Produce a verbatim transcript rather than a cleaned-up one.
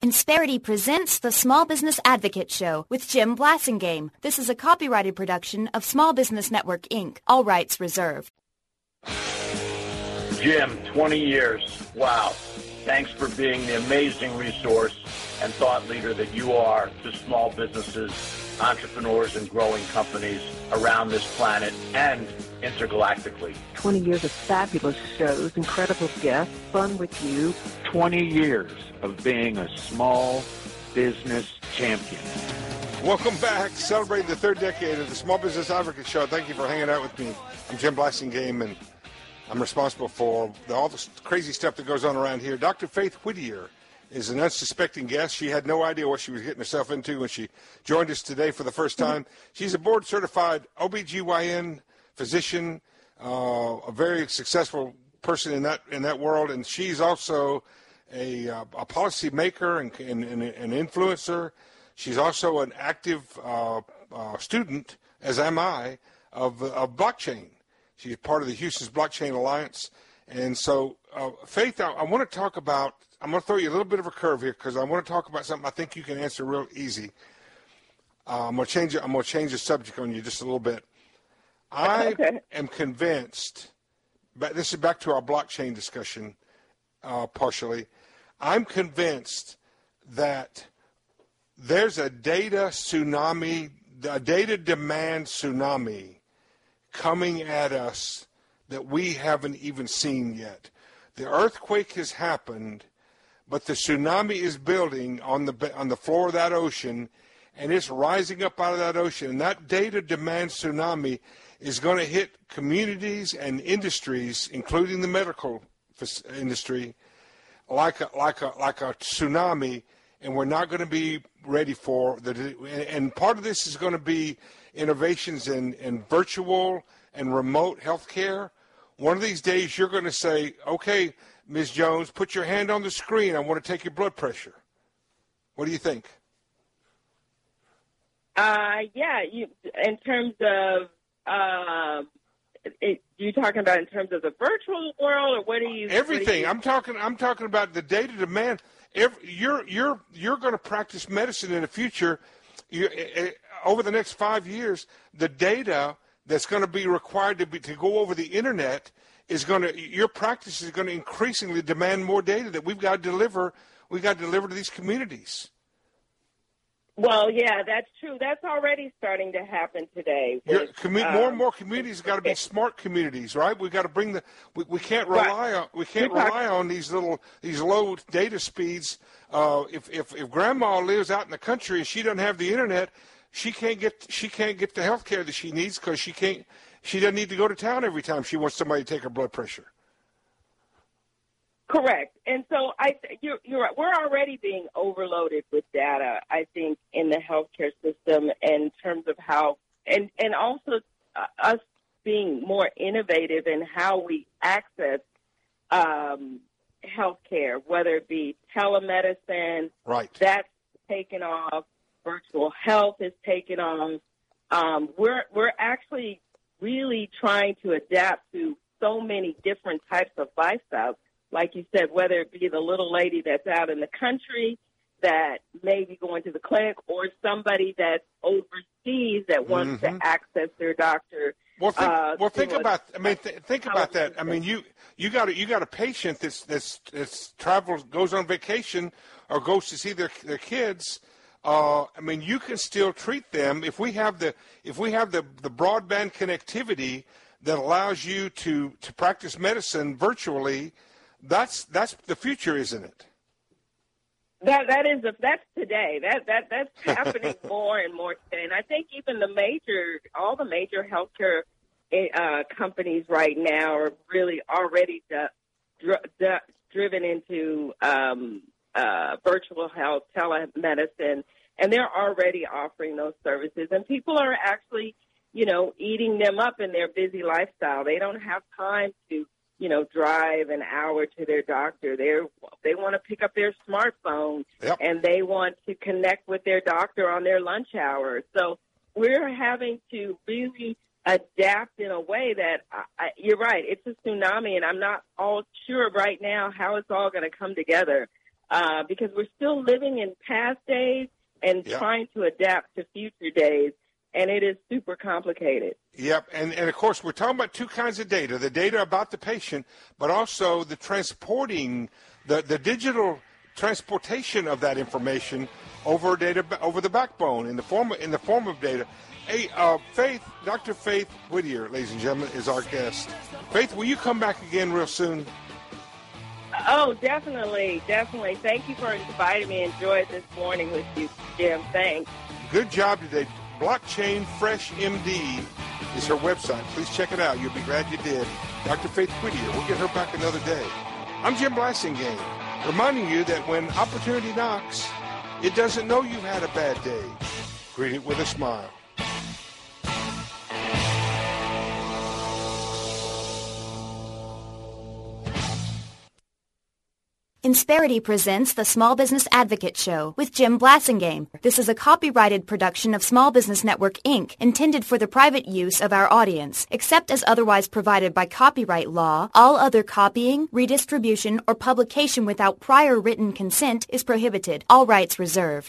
Insperity presents the Small Business Advocate Show with Jim Blasingame. This is a copyrighted production of Small Business Network, Incorporated. All rights reserved. Jim, twenty years. Wow. Thanks for being the amazing resource and thought leader that you are to small businesses, entrepreneurs, and growing companies around this planet and intergalactically. twenty years of fabulous shows, incredible guests, fun with you. twenty years of being a small business champion. Welcome back. Celebrating the third decade of the Small Business Advocate Show. Thank you for hanging out with me. I'm Jim Blasingame, and I'm responsible for the, all the crazy stuff that goes on around here. Doctor Faith Whittier is an unsuspecting guest. She had no idea what she was getting herself into when she joined us today for the first time. She's a board-certified O B G Y N physician, uh, a very successful person in that in that world, and she's also a, uh, a policy maker and, and, and an influencer. She's also an active uh, uh, student, as am I, of, of blockchain. She's part of the Houston's Blockchain Alliance. And so, uh, Faith, I, I want to talk about, I'm going to throw you a little bit of a curve here because I want to talk about something I think you can answer real easy. Uh, I'm going to change it. I'm going to change the subject on you just a little bit. I okay. am convinced, but this is back to our blockchain discussion uh, partially. I'm convinced that there's a data tsunami, a data demand tsunami coming at us that we haven't even seen yet. The earthquake has happened, but the tsunami is building on the on the floor of that ocean, and it's rising up out of that ocean. And that data demand tsunami is going to hit communities and industries, including the medical industry, like a, like a, like a tsunami, and we're not going to be ready for the. And part of this is going to be innovations in, in virtual and remote healthcare. One of these days, you're going to say, "Okay, Miz Jones, put your hand on the screen. I want to take your blood pressure." What do you think? Uh, yeah, you, in terms of. Uh, it, you talking about in terms of the virtual world, or what are you? Everything. What are you... I'm talking. I'm talking about the data demand. Every, you're you're you're going to practice medicine in the future. You, uh, over the next five years, the data that's going to be required to be to go over the internet is going to. Your practice is going to increasingly demand more data that we've got to deliver. We've got to deliver to these communities. Well, yeah, that's true. That's already starting to happen today. With, commu- um, more and more communities have got to be smart communities, right? We've got to bring the. We, we can't rely right. on. We can't We're rely talking- on these little these low data speeds. Uh, if if if Grandma lives out in the country and she doesn't have the internet, she can't get she can't get the health care that she needs because she can't. She doesn't need to go to town every time she wants somebody to take her blood pressure. Correct. And so I, you're, you're right. We're already being overloaded with data, I think, in the healthcare system in terms of how, and, and also uh, us being more innovative in how we access um, healthcare, whether it be telemedicine. Right. That's taken off. Virtual health is taken off. Um, we're, we're actually really trying to adapt to so many different types of lifestyles. Like you said, whether it be the little lady that's out in the country that may be going to the clinic or somebody that's overseas that wants mm-hmm. to access their doctor. Well, think, uh, well, think about. I mean, th- think about that. I mean, you you got a, you got a patient that's that's, that's travels, goes on vacation, or goes to see their their kids. Uh, I mean, you can still treat them if we have the if we have the, the broadband connectivity that allows you to, to practice medicine virtually. That's that's the future, isn't it? That that is a, that's today. That that that's happening more and more today. And I think even the major, all the major healthcare uh, companies right now are really already d- dr- d- driven into um, uh, virtual health, telemedicine, and they're already offering those services. And people are actually, you know, eating them up in their busy lifestyle. They don't have time to, you know, drive an hour to their doctor. They're, they want to pick up their smartphone, yep. and they want to connect with their doctor on their lunch hour. So we're having to really adapt in a way that, I, I, you're right, it's a tsunami, and I'm not all sure right now how it's all going to come together. uh, because we're still living in past days and Yep. trying to adapt to future days, and it is super complicated. Yep, and, and of course, we're talking about two kinds of data, the data about the patient, but also the transporting, the, the digital transportation of that information over data, over the backbone in the form of, in the form of data. Hey, uh, Faith, Doctor Faith Whittier, ladies and gentlemen, is our guest. Faith, will you come back again real soon? Oh, definitely, definitely. Thank you for inviting me. Enjoyed this morning with you, Jim. Thanks. Good job today. Blockchain Fresh M D is her website. Please check it out. You'll be glad you did. Doctor Faith Whittier. We'll get her back another day. I'm Jim Blasingame, reminding you that when opportunity knocks, it doesn't know you've had a bad day. Greet it with a smile. Insperity presents the Small Business Advocate Show with Jim Blasingame. This is a copyrighted production of Small Business Network, Incorporated, intended for the private use of our audience. Except as otherwise provided by copyright law, all other copying, redistribution, or publication without prior written consent is prohibited. All rights reserved.